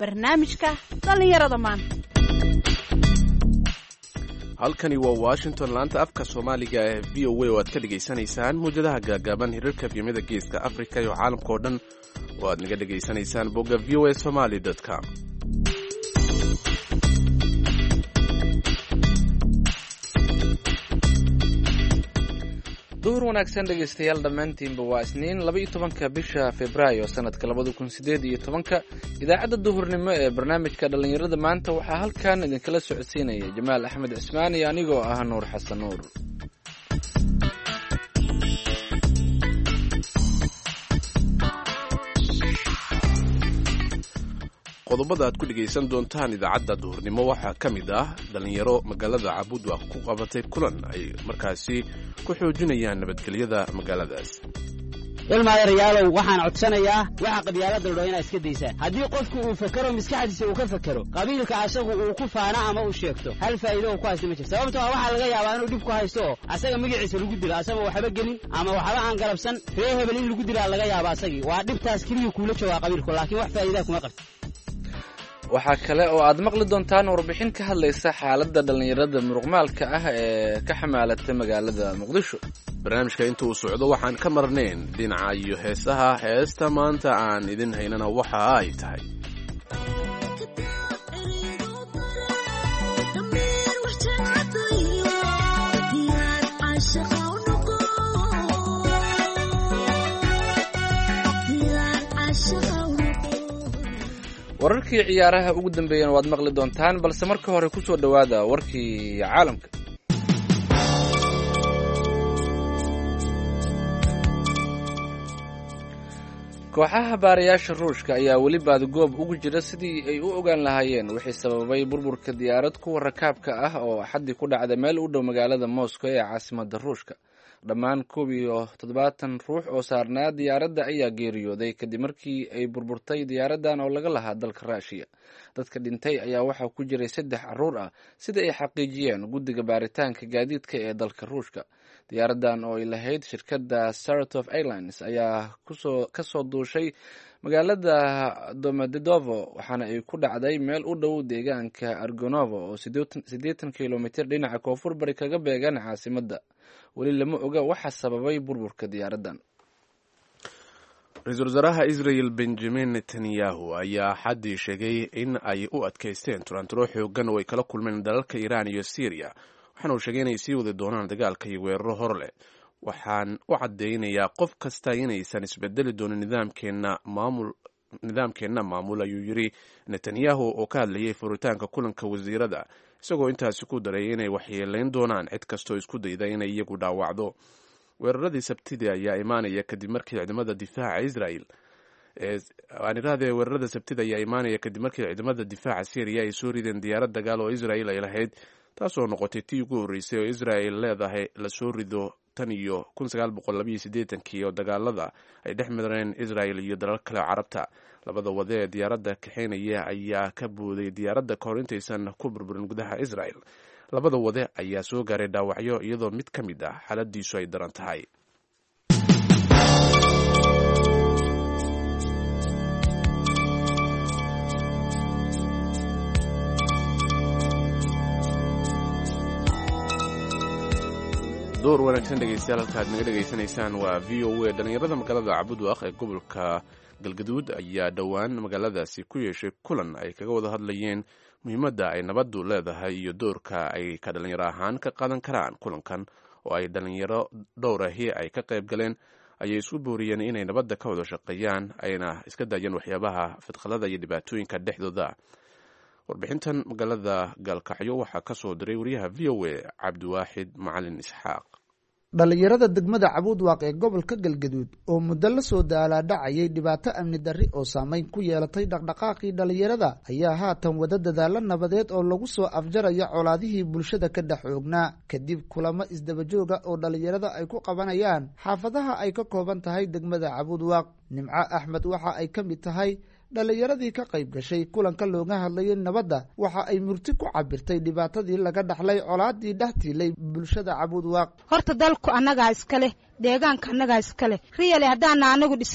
barnaamijka dhallinyarada maanta. halkani waa Washington, laanta afka Soomaaliga ee VOA oo aad ka dhageysanaysaan muujadaha gaagaaban hirarka efyamada geeska Afrika iyo caalamka oo dhan oo aad naga dhageysanaysaan bogga voasomali.com. duhur wanaagsan dhegaystayaal dhammaantiinba waa isniin 12 bisha Febraayo sanadka 2018 idaacadda duhurnimo ee barnaamijka dhalinyarada maanta waxaa halkan idinkala socodsiinaya Jamaal Axmed Cismaan iyo anigoo ah Nuur Xasan Nuur. qodobada aad ku dhageysan doontaan idaacadda duhurnimo waxaa ka mid ah dhalinyaro magaalada Cabudwaaq ku qabatay kulan ay markaasi ku xoojinayaan nabadgelyada magaaladaas. ilmaayarayaalow waxaan codsanayaa waxa qabyaalada loo inaa iska daysaan. haddii qofku uu fakaro maskaxdiisa uu ka fakaro qabiilka asagu uu ku faana ama uu sheegto hal faa'iido oo ku haysto ma jirto. sababtoo ah waxaa laga yaabaa inuu dhib ku haysto oo asaga magaciisa lagu dilo asagoo waxba gelin ama waxba aan galabsan reer hebel in lagu dilaa laga yaabaa asagii. waa dhibtaas keliya kuula joogaa qabiilku laakiin wax faa'iidaa kuma qabto. waxaa kale oo aad maqli doontaan warbixin ka hadlaysa xaaladda dhalinyarada muruqmaalka ah ee ka xamaalata magaalada Muqdisho. barnaamijka inta uu socdo waxaan ka marnayn dhinaca iyo heesaha. heesta maanta aan idin haynana waxa ay tahay wararkii ciyaaraha ugu dambeeyana waad maqli doontaan, balse marka hore ku soo dhawaada warkii caalamka. kooxaha baarayaasha Ruushka ayaa weli baadgoob ugu jira sidii ay u ogaan lahaayeen wixii sababay burburka diyaarad kuwa rakaabka ah oo xaddi ku dhacda meel u dhow magaalada Moscow ee caasimadda Ruushka. dhammaan 70 ruux oo saarnaa diyaaradda ayaa geeriyooday kadib markii ay burburtay diyaaraddan oo laga lahaa dalka Ruushiya. dadka dhintay ayaa waxaa ku jiray 3 carruur ah sida ay xaqiijiyeen guddiga baaritaanka gaadiidka ee dalka Ruushka. diyaaraddan oo ay lahayd shirkadda Saratov Airlines ayaa ka soo duushay magaalada Domodedovo waxaana ay ku dhacday meel u dhow deegaanka Argonovo oo 80 kilomitir dhinaca koonfur bari kaga beegan caasimadda. weli lama oga waxa sababay burburka diyaaraddan. ra-iisul wasaaraha Israel Benjamin Netanyahu ayaa xaddii sheegay in ay u adkaysteen turanturo xoogan oo ay kala kulmeen dalalka Iran iyo Syria, waxaana uu sheegay inay sii wadi doonaan dagaalka iyo weeraro hor leh. waxaan u caddeynayaa qof kasta inaysan isbedeli doonin nidaamkeenna maamul ayuu yidhi Netanyahu oo ka hadlayay furitaanka kulanka wasiirada, isagoo intaasi ku daray inay waxyeelayn doonaan cid kastoo isku dayda inay iyagu dhaawacdo. weeraradii sabtidii ayaa imaanaya kadib markii ciidamada difaaca Israel weerarada sabtida ayaa imaanaya kadib markii ciidamada difaaca Syria ay soo rideen diyaarad dagaal oo Israel ay lahayd, taasoo noqotay tii ugu horreysay oo Israel leedahay la soo rido tan iyo 1982 oo dagaalada ay dhex mareen Israel iyo dalal kale carabta. labada wade ee diyaaradda kaxeynaya ayaa ka booday diyaaradda kahor intaysan ku burburin gudaha Israel. labada wade ayaa soo gaaray dhaawacyo iyadoo mid ka mid ah xaaladiisu ay daran tahay. door wanaagsan dhegeystayaal, halkaad naga dhegeysanaysaan waa VOA. dhalinyarada magaalada Cabudwaaq ee gobolka Galgaduud ayaa dhowaan magaaladaasi ku yeeshay kulan ay kaga wada hadlayeen muhiimadda ay nabaddu leedahay iyo doorka ay ka dhalinyaro ahaan ka qaadan karaan. kulankan oo ay dhalinyaro dhowrahi ay ka qayb galeen ayay isku booriyeen inay nabadda ka wada shaqeeyaan ayna iska daayeen waxyaabaha fidqalada iyo dhibaatooyinka dhexdooda. warbixintan magaalada Gaalkacyo waxaa ka soo diray wariyaha VOA Cabdiwaaxid Macalin Isxaaq. dhalinyarada degmada Cabudwaaq ee gobolka Galgaduud oo muddo la soo daalaadhacayay dhibaato amni darri oo saameyn ku yeelatay dhaqdhaqaaqii dhalinyarada ayaa haatan wada dadaalo nabadeed oo lagu soo afjarayo colaadihii bulshada ka dhex oognaa kadib kulamo isdaba jooga oo dhalinyarada ay ku qabanayaan xaafadaha ay ka kooban tahay degmada Cabudwaaq. Nimco Axmed waxa ay ka mid tahay dhalinyaradii ka qayb gashay kulanka looga hadlayay nabadda. waxa ay murti ku cabirtay dhibaatadii laga dhaxlay colaadii dhextiilay bulshada Cabudwaaq. horta dalku annagaa iska leh, deegaanka annagaa iska leh. riyale haddaana anagu dhisan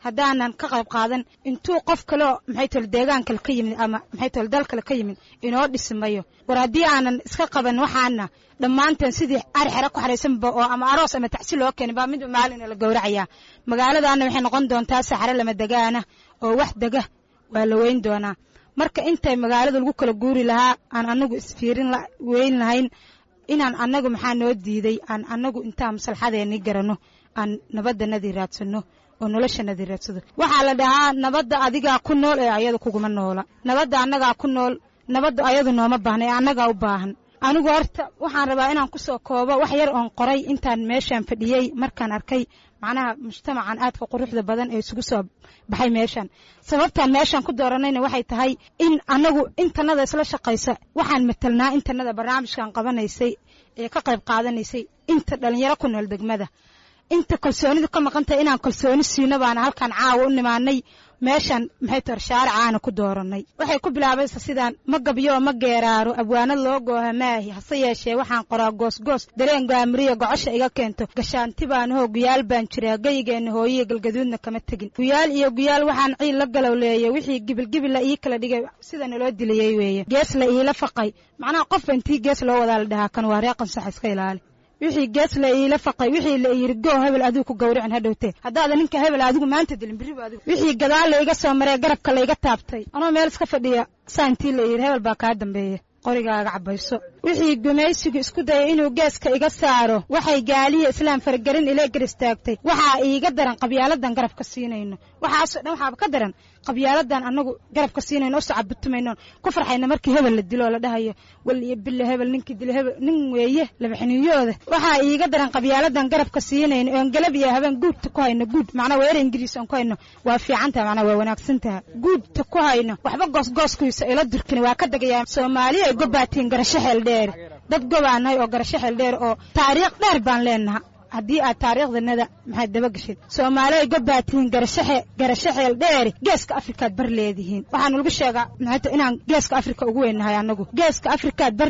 haddaanan ka qayb qaadan intuu qof kale oo maxay tol deegaan kale ka yimid ama maxay tol dal kale ka yimid inoo dhismayo war haddii aanan iska qaban waxaana dhammaanteen sidii arxara ku xaraysanba oo ama aroos ama tacsi loo keenay baa mid maalin la gowracayaa magaaladaana waxay noqon doontaa saxare lama degaana oo wax dega waa la weyn doonaa marka intay magaalada lagu kala guuri lahaa aan anagu isfiirin weyn lahayn inaan anagu maxaa noo diiday aan anagu intaan maslaxadeennii garanno aan nabaddanadii raadsano oo noloshanadii raadsado waxaa la dhahaa nabadda adigaa ku nool ee ayada kuguma noola nabadda annagaa ku nool nabadda ayadu nooma baahna ee annagaa u baahan anigu horta waxaan rabaa inaan ku soo koobo wax yar oon qoray intaan meeshaan fadhiyey markaan arkay macnaha mujtamacan aadka quruxda badan ee isugu soo baxay meeshaan sababtaan meeshaan ku dooranayna waxay tahay in annagu intanada isla shaqaysa waxaan matalnaa intanada barnaamijkan qabanaysay ee ka qayb qaadanaysay inta dhalinyaro ku nool degmada inta kalsoonidu ka maqantahay inaan kalsooni siino baana halkaan caawa u nimaanay meeshaan maxay tar shaaricaana ku dooranay waxay ku bilaabaysa sidaan ma gabyo ma geeraaro abwaanad loo gooha maahi hase yeeshee waxaan qoraa goosgoos dareen gaamiriya gocosha iga keento gashaanti baan hoo guyaal baan jiraa gayigeenna hooyiya galgaduudna kama tegin guyaal iyo guyaal waxaan ciil la galowleeyay wixii gibilgibil la ii kala dhigay sida naloo dilayey weeye gees la iila faqay macnaha qofba intii gees loo wadaa la dhahaa kan waa reeqan sax iska ilaali wixii gees la iila faqay wixii la yiri go hebel adigu ku gowracin hadhowtee haddaada ninka hebel adigu maanta dilin biriba adigu wixii gadaal la iga soo maray garabka la iga taabtay anoo meel iska fadhiya saantii la yiri hebel baa kaa dambeeya qorigaaga cabayso wixii gumaysigu isku dayay inuu geeska iga saaro waxay gaaliya islaam fargarin ila gar istaagtay waxaa iiga daran qabyaaladan garabka siinayno waxaasoo dhan waxaaba ka daran qabyaaladan annagu garabka siinayno oo sacabutumayno ku farxayna markii hebel la dilo la dhahayo wal iyo billa hebel ninkii dilo hebel nin weeye laba xiniyooda waxaa iiga daran qabyaaladan garabka siinayno oo galab iyo habeen guudta ku hayno guud macna weerar ingiriis aan ku hayno waa fiicantaa macna waa wanaagsantaa guudta ku hayno waxba goosgooskiisa ila durkina waa ka dagayaa Soomaaliya ay gobaatiin garasho xeel dheer dad gobaanay oo garasho xeel dheer oo taariikh dheer baan leenahay haddii aad taariikhdanada maxay daba gashay Soomaaliya gobaatiin garasho xeel dheer geeska Afrika bar leedihiin waxaan lagu sheegaa maxay inaan geeska Afrika ugu weynahay anagu geeska Afrika bar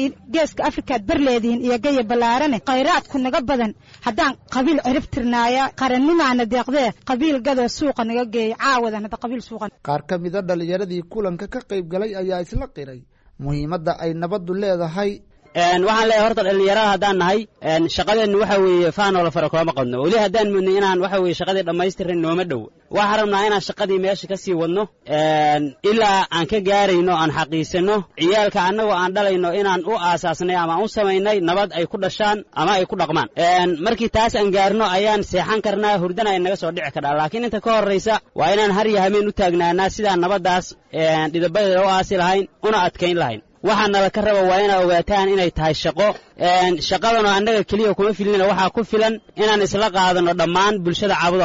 leedihiin iyo gaya balaarane khayraadku naga badan haddaan qabiil cirib tirnaaya qarannimaana deeqdee qabiil gado suuqa naga geey caawadan hada qabiil suuqa qaar ka mid ah dhalinyaradii kulanka ka qayb galay ayaa isla qiray muhiimadda ay nabaddu leedahay waxaan leeyahay horta dhalinyarada haddaan nahay shaqadeennu waxa weeye faanoo la fara kulama qadno weli haddaan mudnay inaan waxa weeye shaqadii dhammaystirin nooma dhow waxaan rabnaa inaan shaqadii meesha ka sii wadno ilaa aan ka gaarayno aan xaqiisanno ciyaalka annagoo aan dhalayno inaan u aasaasnay ama aan u samaynay nabad ay ku dhashaan ama ay ku dhaqmaan markii taas aan gaarno ayaan seexan karnaa hurdana ay naga soo dhici karnaa laakiin inta ka horraysa waa inaan har iyo habeen u taagnaanaa sidaan nabaddaas dhidabadeeda u aasi lahayn una adkayn lahayn waxaa nala ka raba waa inaa ogaataan inay tahay shaqo shaqadana annaga keliya kuma filina waxaa ku filan inaan isla qaadano dhammaan bulshada caabuda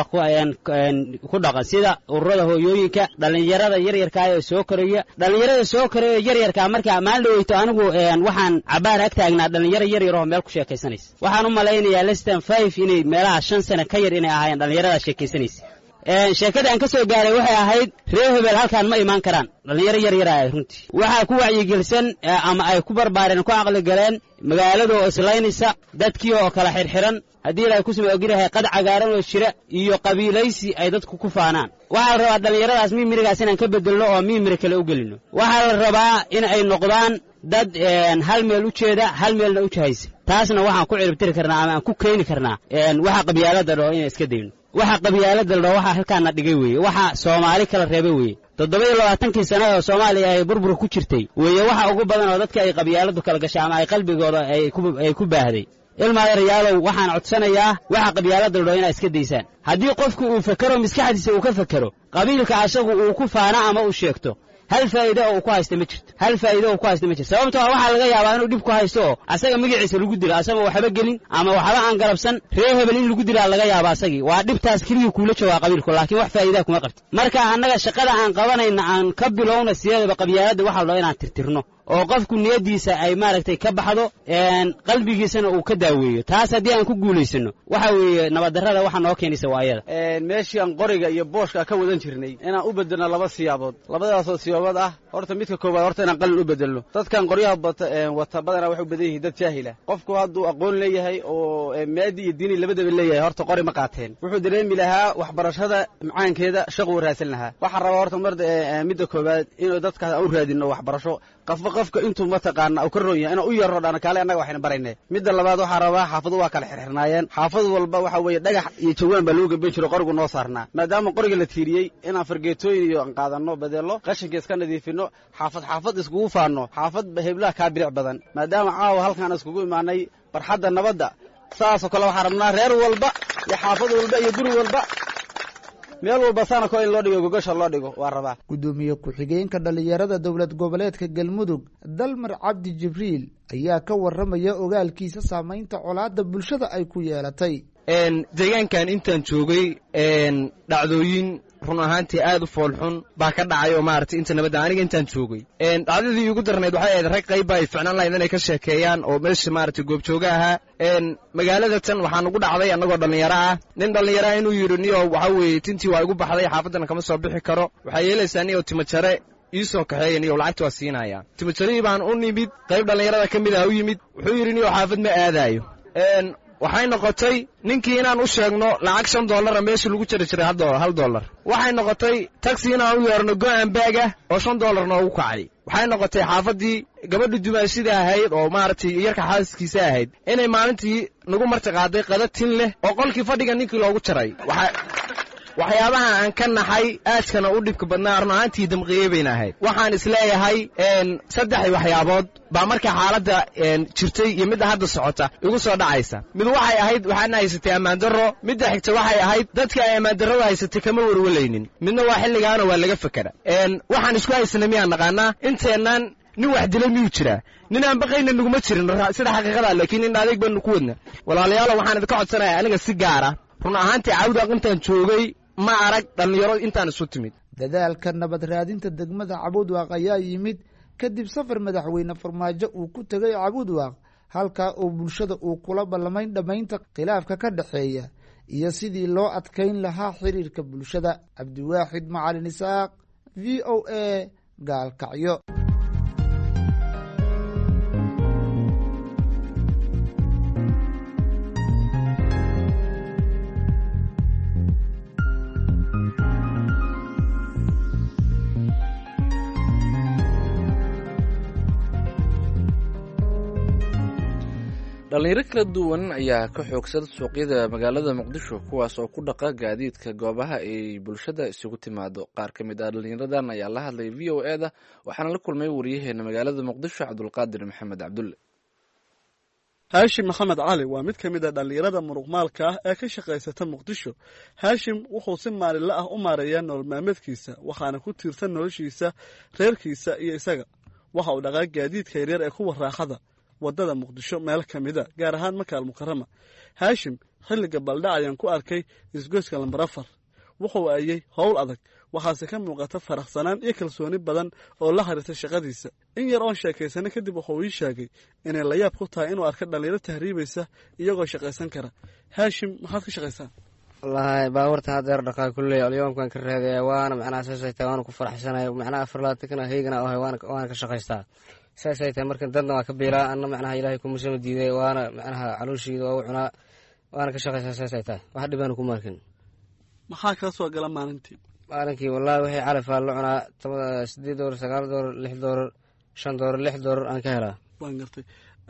ku dhaqan sida ururada hooyooyinka dhallinyarada yaryarkaa ee soo koraya dhallinyarada soo koraya yaryarkaa marka maalin dhaweyto anigu waxaan cabaar ag taagnaa dhallinyaro yaryar oo meel ku sheekaysanaysa waxaan u malaynayaa lestan 5 inay meelaha 5 sano ka yar inay ahaayeen dhallinyarada sheekaysanaysa sheekada aan ka soo gaaray waxay ahayd reer hebel halkaan ma imaan karaan dhallinyaro yaryar ah runtii waxaa ku wacyigelsan ama ay ku barbaareen ku aqli galeen magaalada oo islaynaysa dadkii oo kala xirxiran haddii ilaahay ku soo ogirahay qad cagaaran oo jira iyo qabiilaysi ay dadku ku faanaan waxaa la rabaa dhallinyaradaas miimirigaas inaan ka bedelno oo miimiri kale u gelino waxaa la rabaa in ay noqdaan dad hal meel u jeeda hal meelna u jahaysa taasna waxaan ku ciribtiri karnaa ama aan ku keeni karnaa waxa qabyaalada dhoo inaan iska dayno waxa qabyaalada dhoo waxa halkaana dhigay weeye waxa Soomaali kala reebay weeye 27 sano oo Soomaaliya ay burbur ku jirtay weeye waxa ugu badan oo dadka ay qabyaaladu kala gashay ama ay qalbigooda ay ku baahday ilmaha yaryalow waxaan codsanayaa waxa qabyaalada dhoo inay iska daysaan haddii qofku uu fakaro maskaxdiisa uu ka fakaro qabiilka asagu uu ku faana ama uu sheegto hal faa'iido oo ku haysta ma jirto sababtoo ah waxa laga yaabaa inuu dib ku haysto asaga magaciisa lagu dilo asaga waxba gelin ama waxba aan garabsan reer hebel in lagu dilaa laga yaabaa asagii waa dhibtaas kaliya kuula jooga qabiilku laakiin wax faa'iido kuma qabto marka annaga shaqada aan qabanayna aan ka bilowna sideedaba qabyaalada waxa loo inaan tirtirno oo qofku niyadiisa ay maaragtay ka baxdo qalbigiisana uu ka daaweeyo taas haddii aan ku guulaysano waxa weeye nabaddarrada waxa noo keenaysa waayada meeshii aan qoriga iyo booshka ka wadan jirnay inaan u bedelno laba siyaabood labadaasoo siyaabood ah horta midka koowaad horta inaan qalin u bedelno dadkan qoryaha wata badanaa waxay u badan yihiin dad jaahila qofku hadduu aqoon leeyahay oo maadi iyo diini labadaba leeyahay horta qori ma qaateen wuxuu dareemi lahaa waxbarashada macaankeeda shaquu raadsan lahaa waxaan rabaa horta midda koowaad inuu dadka u raadino waxbarasho qofka intuu mataqaana uu ka roon yahay inuu u yaro dhana kaale annaga waxayna baraynay midda labaad waxaa rabaa xaafadu waa kala xirxirnaayeen xaafad walba waxa weeye dhagax iyo jawaan baa loo gaban jiro qorigu noo saarnaa maadaama qoriga la tiiriyey inaan fargeetooyin iyo aan qaadanno bedello qashinka iska nadiifino xaafad iskugu faanno xaafad heblaha kaa bilic badan maadaama caawa halkaan iskugu imaanay barxadda nabadda saasoo kale waxaan rabnaa reer walba iyo xaafad walba iyo guri walba meel walba saana ko in loo dhigo gogasha loo dhigo waa rabaa gudoomiye ku-xigeenka dhalinyarada dowlad goboleedka galmudug dalmar cabdi jibriil ayaa ka warramaya ogaalkiisa saamaynta colaadda bulshada ay ku yeelatay deegaankan intaan joogay dhacdooyin run ahaantii aad u foolxun baa ka dhacay oo maaragtay inta nabadda aniga intaan joogay dhacdadii ugu darnayd waxay ahayd rag qayba ay ficnaan lahayd inay ka sheekeeyaan oo meesha maaragtay goobjooga ahaa magaalada tan waxaa nugu dhacday annagoo dhallinyaro ah nin dhallinyaro ah inuu yidhi niyo waxa weeye tintii waa igu baxday xaafaddana kama soo bixi karo waxaa yeelaysaa niyo timajare ii soo kaxeeya niyo lacagta waa siinaya timajarihii baan u nimid qayb dhallinyarada ka mid ah u yimid wuxuu yidhi niyo xaafad ma aadaayo waxay noqotay ninkii inaan u sheegno lacag $5 meesha lagu jari jiray $1 waxay noqotay taxi inaan u yeerno go'an bag ah oo $5 noogu kacay waxay noqotay xaafaddii gabadha dumaashida ahayd oo maaragtay yarka xaaskiisa ahayd inay maalintii nagu marti qaaday qada tin leh oo qolkii fadhiga ninkii loogu jaray waxyaabaha aan ka naxay aadkana u dhibka badnaa run ahaantii damqiyey bayna ahayd waxaan isleeyahay 3 waxyaabood baa marka xaaladda jirtay iyo midda hadda socota igu soo dhacaysa mid waxay ahayd waxaan haysatay ammaan darro midda xigta waxay ahayd dadka ay ammaan darrada haysatay kama warwalaynin midna waa xilligaana waa laga fakera waxaan isku haysanay miyaan naqaanaa inteennan nin wax dilay miyuu jiraa nin aan baqayna naguma jirin sida xaqiiqada laakiin in adeeg baanu ku wadna walaalayaal waxaan idinka codsanayaa aniga si gaara run ahaantii Cabudwaaq intaan joogay ma arag dhalinyaro intaan isu timid dadaalka nabad raadinta degmada Cabudwaaq ayaa yimid kadib safar madaxweyne Farmaajo uu ku tagay Cabudwaaq halka uu bulshada uu kula balamayn dhamaynta khilaafka ka dhaxeeya iyo sidii loo adkeyn lahaa xiriirka bulshada Cabdiwaaxid Macalin Isaaq VOA Gaalkacyo dhalinyaro kala duwan ayaa ka xoogsada suuqyada magaalada muqdisho kuwaas oo ku dhaqa gaadiidka goobaha ay bulshada isugu timaado qaar ka mid ah dhalinyaradan ayaa la hadlay VOA-da waxaana la kulmay wariyaheena magaalada muqdisho cabdulqaadir maxamed cabdulle haashim maxamed cali waa mid ka mid a dhallinyarada muruqmaalka ah ee ka shaqaysata muqdisho haashim wuxuu si maalinle ah u maareeyaa nolol maalmeedkiisa waxaana ku tiirsan noloshiisa reerkiisa iyo isaga waxa uu dhaqaa gaadiidka yaryar ee kuwa raaxada waddada muqdisho meel ka mida gaar ahaan makaal mukarama haashim xilliga baldhac ayaan ku arkay isgoyska lambar 4 wuxuu ayay howl adag waxaase ka muuqata faraxsanaan iyo kalsooni badan oo la xiriirta shaqadiisa in yar oon sheekaysana kadib wuxuu ii sheegay inay la yaab ku tahay inuu arko dhalinyaro tahriibaysa iyagoo shaqaysan kara haashim maxaad ka shaqaysaa wallaahi baabuurta haddeer dhaqaa kulley alyoomkan ka reeday waana macnaha saasay tahay waana ku faraxsanahay macnaha 4 heygana ahay waana ka shaqaystaa saasay tahay markan dadna waa ka biilaa anna macnaha ilaahay kuma soo diiday waana macnaha calooshiida waa u cunaa waana ka shaqaysaa saasay tahay wax dhibaan kuma arkin maxaa ka soo gala maalintii wallaahi wixii calafaa la cunaa $8 $9 $10 $5 aan ka helaa waan gartay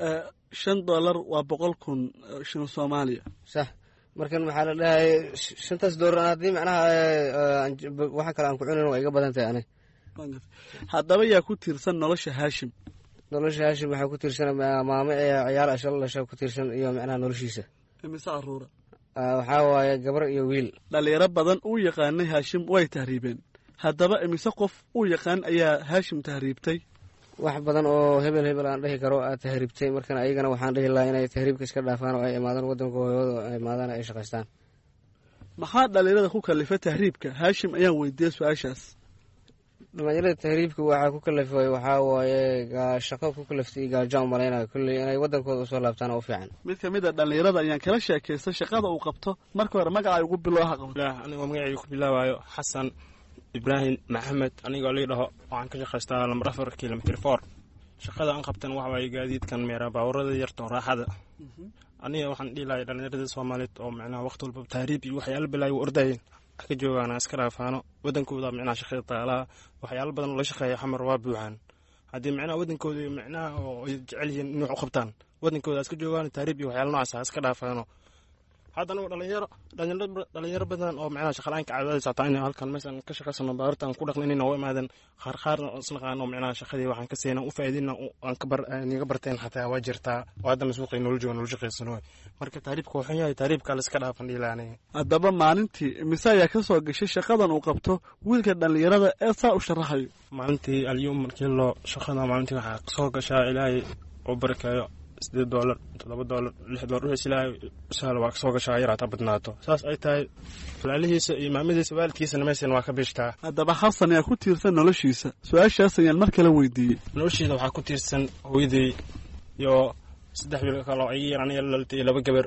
$5 waa 100,000 shilin Soomaaliya sax markan maxaa la dhahay $5 haddii macnaha waxa kale aan ku cunin waa iga badan tahay aniga haddaba yaa ku tiirsan nolosha haashim waxaa ku tiirsan maamo ee ciyaal ashal dhasha ku tiirsan iyo macnaha noloshiisa imise caruura waxaa waaye gabar iyo wiil dhalinyaro badan uu yaqaanay haashim way tahriibeen haddaba imise qof uu yaqaan ayaa haashim tahriibtay wax badan oo hebel aan dhihi karo aad tahriibtay markan ayagana waxaan dhihi lahaa inay tahriibka iska dhaafaan oo ay imaadaan waddanka hooyadooda ay imaadaan ay shaqaystaan maxaa dhalinyarada ku kalifa tahriibka haashim ayaan weydiiyey su-aashaas dhalinyarada tahriibka waxaa ku kalafay waxaa waaye shaqo ku kalaftay gaajo u malaynayo kulley inay wadankooda usoo laabtaan oo u fiican. mid ka mid a dhallinyarada ayaan kala sheekaystay shaqada uu qabto. marka hore magacay ugu bilowha qabto. anigoo magacayga ku bilaabayo xasan ibraahim maxamed anigoo lii dhaho waxaan ka shaqaystaa lambar 4 kilomitr 4. shaqada aan qabtan waxa waaye gaadiidkan meera baawarada yarto raaxada. aniga waxaan dhihi lahay dhallinyarada Soomaaliyeed oo macnaha waqti walba tahriib iyo waxyaalo bilaa u ordayeen ka joogaan iska raafaano wadankooda macnaha shaqada taala waxyaalo badan oo la shaqeeyo xamar waa buuxaan haddii macnaha wadankooda macnaha oo jecel yihiin inuu u qabtaan wadankooda iska joogaan tahriib iyo waxyaalo noocaas iska dhaafaano. haddana dhalinyaro badan oo macnaha shaqalaanka caadada taa inay halkan meeshan ka shaqaysano baartaan ku dhaqnay inay noo imaadeen qaar isnaqaano macnaha shaqadii waxaan ka seenaa u faa'iidina aan ka niga barteen xataa waa jirtaa oo hadda suuqay nolol joogan nolol shaqaysano marka taariibka wuxuu yahay taariibka la iska dhaafan dhiilaanay. haddaba maalintii mise ayaa ka soo gashay shaqadan uu qabto wiilka dhalinyarada ee saa u sharaxayo. maalintii alyuum markii loo shaqada maalintii waxaa soo gashaa ilaahay oo barakayo $8 $7 $6 wixii ilaahay sahal waa soo gashaa yaraata badnaato saas ay tahay walaalihiisa iyo maamadiisa waalidkiisa meeshan waa ka beeshtaa. haddaba xasan ayaa ku tiirsan noloshiisa su-aashaas ayaan mar kale weydiiyey. noloshiisa waxaa ku tiirsan hooyaday iyo 3 wiil kale oo ay yaraan iyo 2 gabar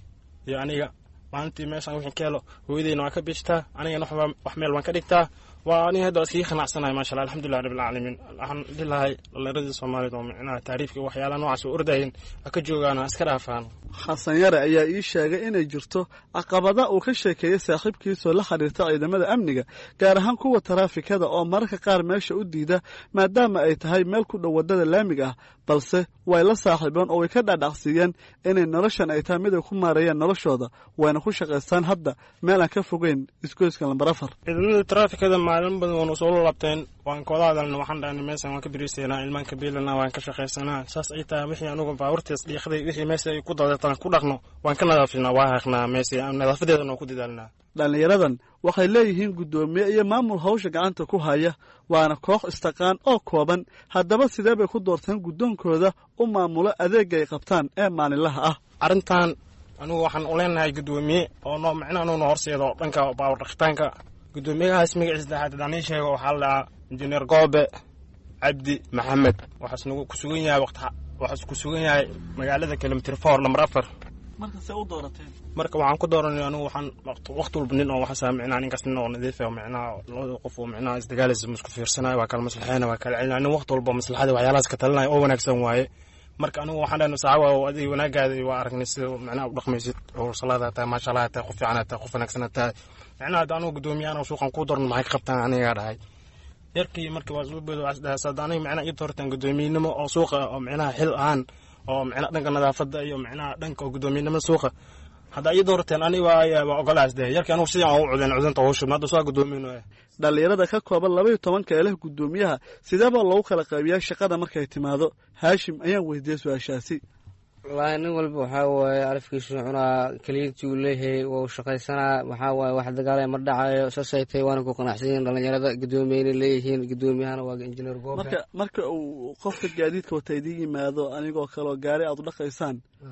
iyo aniga maalintii meeshan wixii keelo hooyadayna waa ka beeshtaa anigana wax meel waan ka dhigtaa waa aniga hadda iska xanaaqsanahay maasha Allah alxamdulillah rabbil alamin. waxaan dhilahay dhalinyarada Soomaaliyeed oo macnaha taariifka waxyaalaha noocaas u ordayeen ka joogaan iska dhaafaan. xasan yare ayaa ii sheegay inay jirto caqabada uu ka sheekeeyay saaxiibkiisoo la xiriirta ciidamada amniga gaar ahaan kuwa taraafikada oo mararka qaar meesha u diida maadaama ay tahay meel ku dhow wadada laamiga ah balse way la saaxiibeen oo way ka dhaadhacsiiyeen inay noloshan ay tahay mid ay ku maareeyaan noloshooda wayna ku shaqaystaan hadda meel aan ka fogeyn isgoyska lambar 4. ciidamada taraafikada maalin badan waan soo laabteen waan kooda hadalna waxaan dhahnay meeshan waan ka biriiseynaa ilmaan ka beelana waan ka shaqaysanaa saas ay tahay wixii anigu baawartiis dhiiqday wixii meesha ay ku dadataan ku dhaqno waan ka nadaafinaa waa haqnaa meesha nadaafadeedana ku dadaalnaa. dhalinyaradan waxay leeyihiin guddoomiye iyo maamul hawsha gacanta ku haya waana koox istaqaan oo kooban. haddaba sidee bay ku doorteen guddoonkooda u maamulo adeega ay qabtaan ee maalinlaha ah. arrintan anigu waxaan u leenahay guddoomiye oo noo macnaha noo horseedo dhanka baawar dhaqitaanka. guddoomiyahaas magaciisa dhaxad aan sheego waxaa la injineer Goobe Cabdi Maxamed waxaasna ku sugan yahay waxaas ku sugan yahay magaalada kilomitr 4 lambar 4. marka see u doorateen. marka waxaan ku dooranay anigu waxaan waqti walba nin oo waxa macnaha ninkaas nin oo nadiif ah macnaha loo qof oo macnaha isdagaalaysa isku fiirsanayo waa kala maslaxeena waa kala cilmi waqti walba maslaxada waxyaalahaas ka talanayo oo wanaagsan waaye. marka anigu waxaan dhahnay saaxiib oo adiga wanaagaada waa aragnay sida macnaha u dhaqmaysid oo salaada taa ma sha Allah taa qof fiican taa qof wanaagsan taa macnaha anigu guddoomiyaha suuqan ku dooran maxay qabtaan aniga dhahay yarkii markii waa soo beedo asdaasadaanay macnaha iyo doortan guddoomiyenimo oo suuqa oo macnaha xil aan oo macnaha dhanka nadaafada iyo macnaha dhanka guddoomiyenimo suuqa hadda ay doorteen aniga waa ogolaasday yarkii anigu sidii aan u cudanta hawsha maanta soo guddoomiyenimo. dhalinyarada ka kooban 12 ka leh guddoomiyaha sideeba loogu kala qaybiyaa shaqada markay timaado. haashim ayaan weydiiyay su'aashaasi. wallaahi nin walba waxaa waaye alafkiisu cunaa kaliintii uu leeyahay waa u shaqaysanaa waxaa waaye wax dagaalaya ma dhacayo saasay tahay waana ku qanacsanyihin dhalinyarada guddoomiyeena leeyihiin guddoomiyahana waa injineer Goobe. marka uu qofka gaadiidka wata idiin yimaado anigoo kaloo gaari aad u dhaqaysaan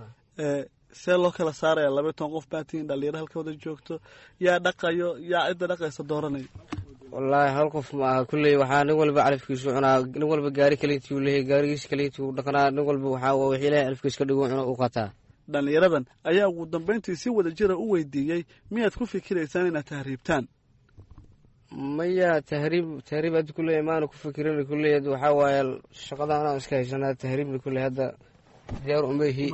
see loo kala saaraya 12 qof baatiin dhalinyaro halka wada joogto yaa dhaqayo yaa cidda dhaqaysa dooranay. wallaahi hal qof ma aha kulley waxaa nin walba calafkiisu cunaa nin walba gaari kaliintii uu leeyahay gaarigiisa kaliintii uu dhaqanaa nin walba waxaa wixii ilaahay calafkiisa ka dhigo cuno u qataa. dhalinyaradan ayaa ugu dambeyntii si wada jira u weydiiyey miyaad ku fikiraysaan inaad tahriibtaan. maya tahriib hadda kulley maana ku fikirin kulley waxaa waaye shaqadan aan iska haysanaa tahriibna kulley hadda diyaar uma yihi.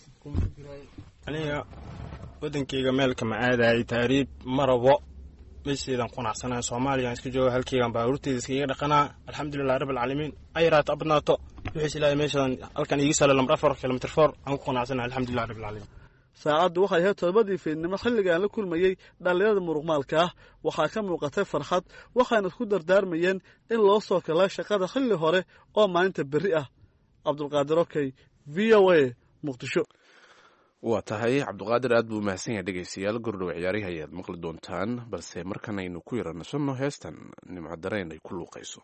aniga wadankayga meelka ma aadaay tahriib ma rabo meesheedan qanacsanahay Soomaaliya iska jooga halkaygan baaruurteeda iskaga dhaqanaa alxamdulillah rabbil alamin ay raat abnaato wixii ilaahay meeshan halkan iga sala lambar 4 kilomitr 4 aan ku qanacsanahay alxamdulillah rabbil alamin. saacaddu waxay ahayd 7 fiidnimo xilligaan la kulmayay dhalinyarada muruqmaalka ah waxaa ka muuqatay farxad waxaana isku dardaarmayeen in loo soo kala shaqada xilli hore oo maalinta berri ah. Cabdulqaadir Okey VOA Muqdisho. waa tahay cabdiqaadir aad buu mahadsan yahay dhegaystayaal gordhow ciyaarihi ayaad maqli doontaan balse markan aynu ku yara nasanno heestan nimco dareen ay ku luuqayso.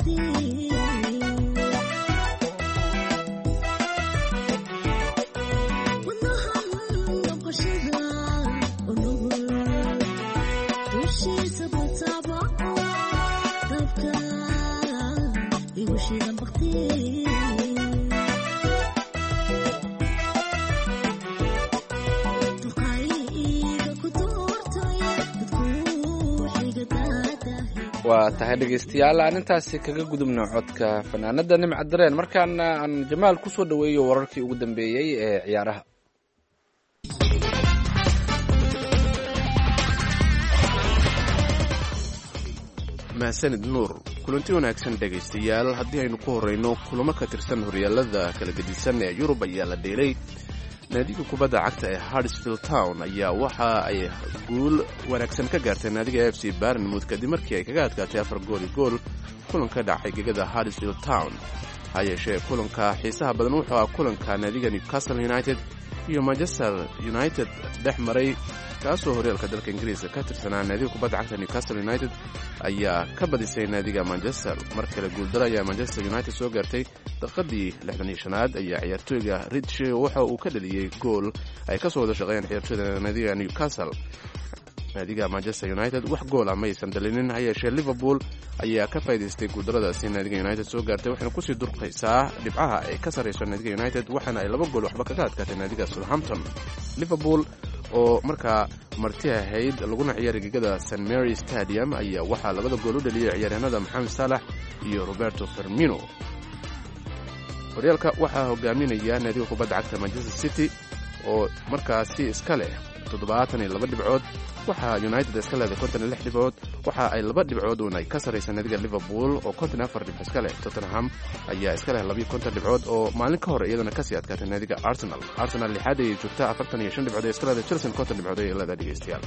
waa tahay dhegaystayaal aan intaasi kaga gudubno codka fanaanada nimca dareen markaana aan jamaal ku soo dhaweeyo wararkii ugu dambeeyey ee ciyaaraha. mahadsanid nuur. kulanti wanaagsan dhegaystayaal, haddii aynu ku horreyno kulamo ka tirsan horyaalada kala gedisan ee yurub ayaa la dheelay. naadiga kubadda cagta ee Huddersfield Town ayaa waxa ay guul wanaagsan ka gaartay naadiga FC Bournemouth kadib markii ay kaga adkaatay 4-gool kulan ka dhacay gegada Huddersfield Town. ha yeeshee kulanka xiisaha badan wuxuu ahaa kulanka naadiga Newcastle United iyo Manchester United dhex maray, kaasoo horyaalka dalka Ingiriiska ka tirsanaa. naadiga kubadda cagta Newcastle United ayaa ka badisay naadiga Manchester. mar kale guuldaro ayaa Manchester United soo gaartay daqiiqadii 65aad ayaa ciyaartooyga Ritchie waxa uu ka dhaliyey gool ay ka soo wada shaqeeyeen ciyaartooyda naadiga Newcastle. naadiga Manchester United wax gool ah maysan dhalinin, ha yeeshee Liverpool ayaa ka faa'iidaystay guuldaradaasi naadiga United soo gaartay, waxayna kusii durqaysaa dhibcaha ay ka sarreyso naadiga United, waxaana ay 2 gool waxba kaga adkaatay naadiga Southampton. Liverpool oo markaa marti ahayd laguna ciyaaray gegada St Mary Stadium ayaa waxaa 2 gool u dhaliyay ciyaaryahanada Mohamed Salah iyo Roberto Firmino. horyaalka waxaa hogaaminaya naadiga kubadda cagta Manchester City oo markaasi iska leh 72 dhibcood, waxaa United iska leedahay 56 dhibcood, waxa ay 2 dhibcood ay ka sarreysa naadiga Liverpool oo 54 dhibcood iska leh. Tottenham ayaa iska leh 52 dhibcood oo maalin ka hor iyadana kasii adkaatay naadiga Arsenal. lixaad ay joogtaa 45 dhibcood ee iska leedahay. Chelsea 50 dhibcood ay leedahay dhegeystayaal.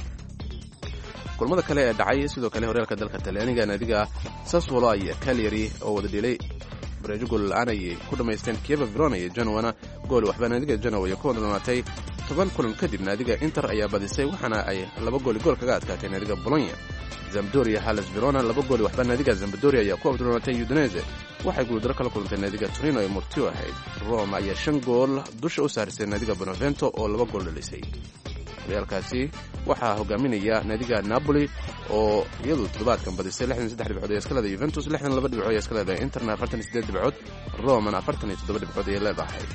kulmada kale ee dhacay sidoo kale horyaalka dalka Talyaaniga, naadiga Sassuolo ayaa Cagliari oo wada dhelay bareejo gool la'aan ayay ku dhamaysteen. Chievo Verona iyo Genoa gool waxba naadiga Genoa ay ku wadanaatay 10 kulan kadib. naadiga Inter ayaa badisay, waxaana ay 2 gool kaga adkaatay naadiga Bologna. Sampdoria Hellas Verona 2 gool waxba naadiga Sampdoria ayaa ku wadanaatay. Udinese waxay guuldaro kala kulantay naadiga Torino ee Murtio ahayd. Roma ayaa 5 gool dusha u saarisay naadiga Benevento oo 2 gool dhalisay. horyaalkaasi waxaa hogaaminaya naadiga Napoli oo iyadu toddobaadkan badisay 63 dhibcood ee iska leedahay. Juventus 62 dhibcood ee iska leedahay. Inter 48 dhibcood, Roma 47 dhibcood ee leedahay.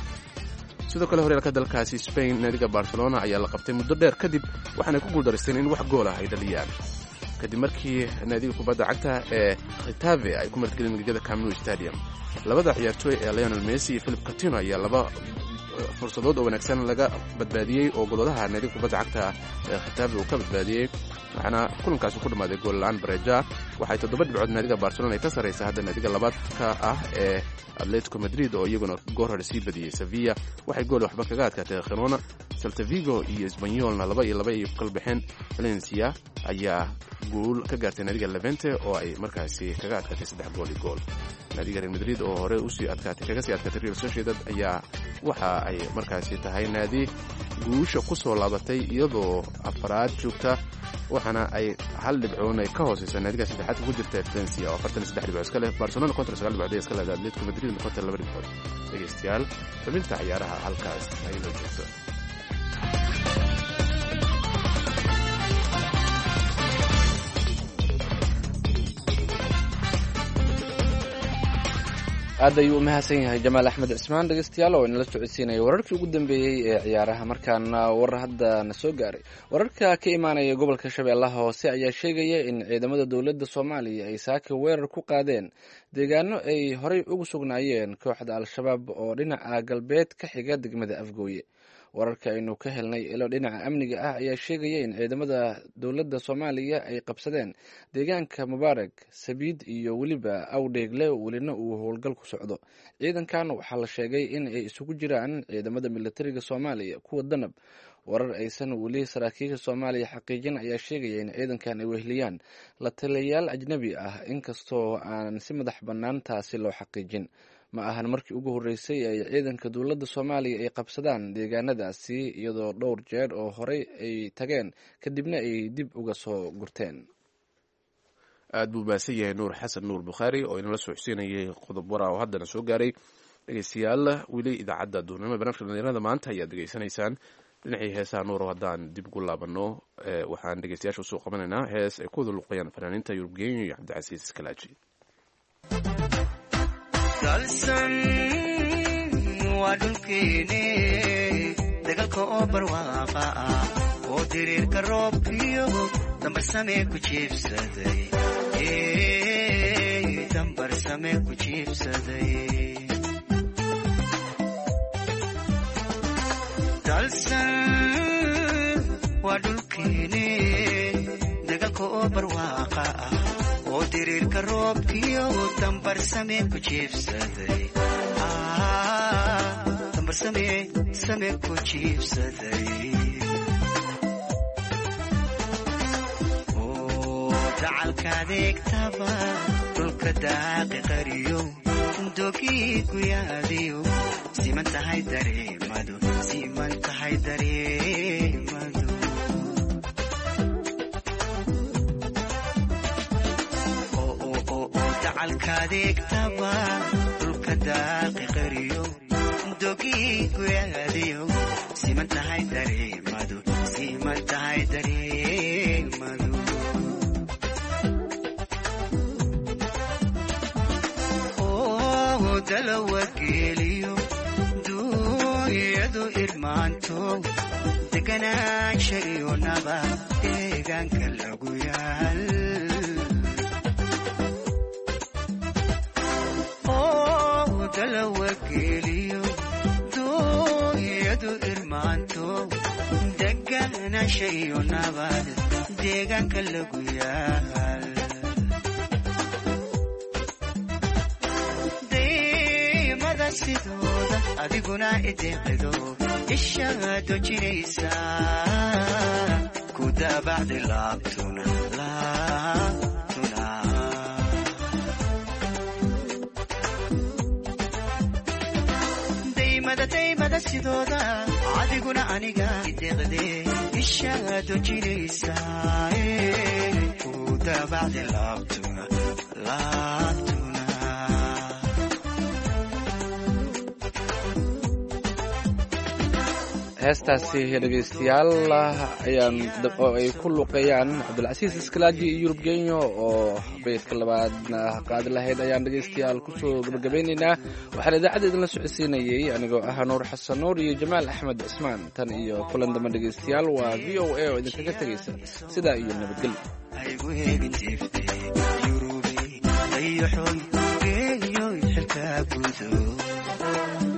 sidoo kale horyaalka dalkaasi Spain, naadiga Barcelona ayaa la qabtay muddo dheer kadib, waxaana ku guuldareysteen in wax gool ah ay dhaliyaan kadib markii naadiga kubadda cagta ee Getafe ay ku martigelin gegada Camp Nou Stadium. labada ciyaartooy ee Lionel Messi iyo Philippe Coutinho ayaa 2 fursadood oo wanaagsan laga badbaadiyey oo goladaha naadiga kubadda cagta ee Getafe uu ka badbaadiyey, waxaana kulankaasi ku dhamaaday gool la'aan bareeja. waxay 7 dhibcood naadiga Barcelona ay ka sarreysaa hadda naadiga labaadka ah ee Atletico Madrid oo iyaguna goor hore sii badiyey. Sevilla waxay gool waxba kaga adkaatay Girona. Celta Vigo iyo Espanyolna 2-2 ay kala baxeen. Valencia ayaa guul ka gaartay naadiga Levante oo ay markaasi kaga adkaatay 3 gool iyo gool. naadiga Real Madrid oo hore kaga sii adkaatay Real Sociedad ayaa waxa ay markaasi tahay naadi guusha ku soo laabatay iyadoo afraad joogta, waxaana ay 1 dhibcoon ay ka hooseysa naadiga saddexaad ku jirta Valencia oo 43 dhibcood iska leh. Barcelona 9 dhibcood iska leh. Atletico Madrid 2 dhibcood. dhegeystayaal, xubinta ciyaaraha halkaas ay la joogto. aad ayuu u mahadsan yahay Jamaal Axmed Cismaan. dhegeystayaal oo inala socodsiinaya wararkii ugu dambeeyey ee ciyaaraha. markaana war hadda na soo gaaray. wararka ka imaanaya gobolka Shabeellaha Hoose ayaa sheegaya in ciidamada dowladda Soomaaliya ay saaka weerar ku qaadeen deegaano ay horey ugu sugnaayeen kooxda Al-Shabaab oo dhinaca galbeed ka xiga degmada Afgooye. wararka aynu ka helnay ilo dhinaca amniga ah ayaa sheegaya in ciidamada dowladda Soomaaliya ay qabsadeen deegaanka Mubarak, Sabiid iyo weliba Awdheegle welina uu howlgal ku socdo. ciidankan waxaa la sheegay in ay isugu jiraan ciidamada militariga Soomaaliya kuwa danab. warar aysan weli saraakiisha Soomaaliya xaqiijin ayaa sheegaya in ciidankan ay weheliyaan la taliyayaal ajnabi ah, inkastoo aan si madax bannaan taasi loo xaqiijin. ma ahan markii ugu horreysay ay ciidanka dowladda Soomaaliya ay qabsadaan deegaanadaasi, iyadoo dhowr jeer oo horey ay tageen kadibna ay dib uga soo gurteen. aad buu baasan yahay nuur xasan nuur bukhaari oo inala soo xuseenayay qodob wara oo haddana soo gaaray. dhegeystayaal weli idaacadda duurnimo barnaamijka dhalinyarada maanta ayaad degeysanaysaan. dhinacii heesaha nuuro haddaan dib ugu laabano waxaan dhegeystayaasha usoo qabanaynaa hees ay ku wada luqayaan fanaaniinta Yurub Genyo iyo Cabdicasiis Iskalaaji. dalsan waa dhulkeene dagaalka oo barwaaqa ah oo diriirka roobkiyo dambar samee ku jiibsaday dambar samee ku jiibsaday dalsan waa dhulkeene dagaalka oo barwaaqa ah oo diriirka roobkiyo dambar samee ku jiibsaday dambar samee ku jiibsaday dacalka adeegtaba dhulka daaqi qariyo dogii guyaadiyo siman tahay dareemadu siman tahay dareemadu dacalka adeegtaba dhulka daaqi qariyo dogii guyaadiyo siman tahay dareemadu siman tahay dareemadu dalawageeliyo duuyadu irmaanto deganaansha iyo nabad deegaanka lagu yaal dalawageeliyo duuyadu irmaanto deganaansha iyo nabad deegaanka lagu yaal sidooda adiguna ideeqdo ishaado jiraysa ku daabacdi laabtuna daymada sidooda adiguna aniga ideeqde ishaado jiraysa ku daabacdi laabtuna heestaasi dhegeystayaal ayaan oo ay ku luqeeyaan Cabdilcasiis Iskalaaji iyo Yurub Genyo oo beedka labaadna qaadi lahayd ayaan dhegeystayaal kusoo gabagabeynaynaa. waxaan idaacadda idinla socodsiinayay anigoo ah Nuur Xasan Nuur iyo Jamaal Axmed Cismaan. tan iyo kulan dambe dhegeystayaal waa VOA oo idinkaga tegaysa sidaa iyo nabadgelyo.